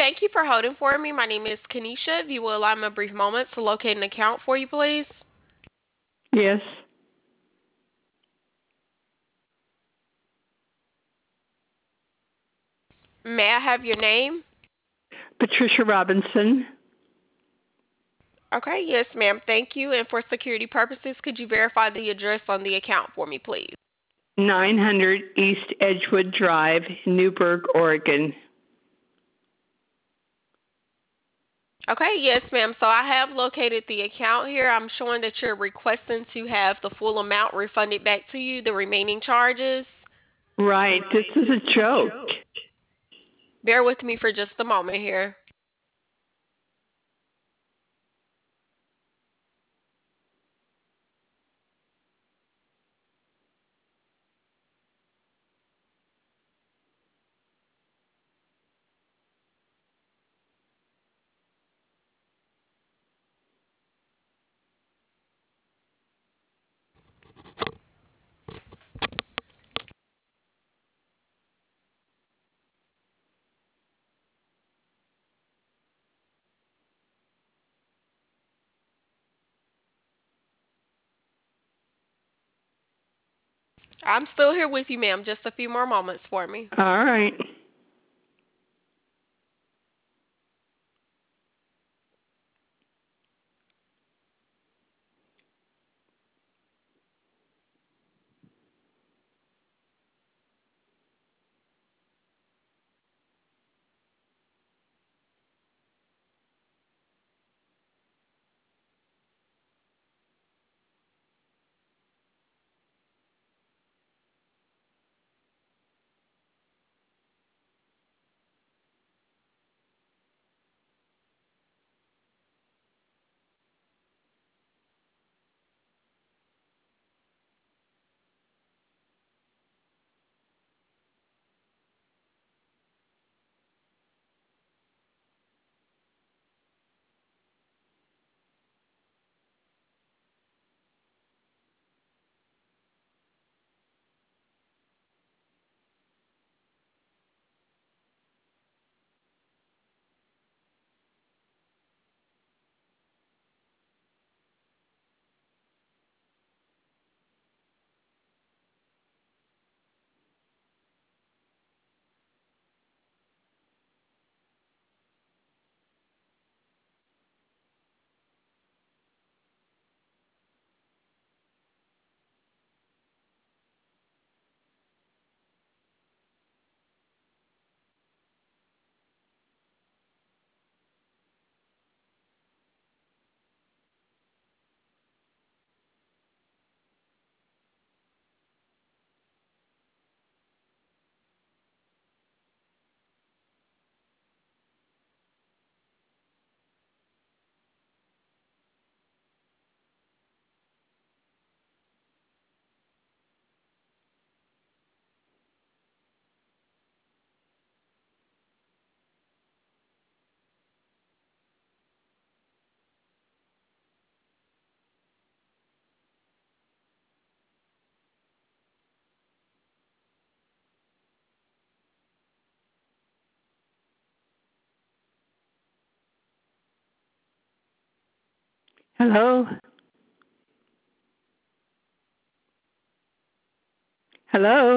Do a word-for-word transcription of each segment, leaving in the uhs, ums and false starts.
Thank you for holding for me. My name is Kanisha. If you will allow me a brief moment to locate an account for you, please. Yes. May I have your name? Patricia Robinson. Okay, yes, ma'am. Thank you. And for security purposes, could you verify the address on the account for me, please? nine hundred East Edgewood Drive, Newburgh, Oregon. Okay, yes, ma'am. So I have located the account here. I'm showing that you're requesting to have the full amount refunded back to you, the remaining charges. Right. This is a joke. Bear with me for just a moment here. I'm still here with you, ma'am. Just a few more moments for me. All right. Hello? Hello?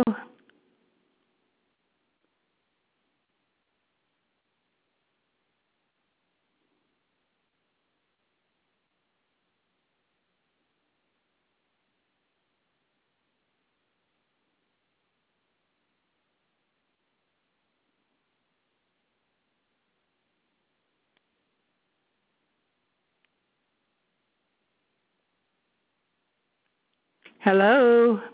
Hello?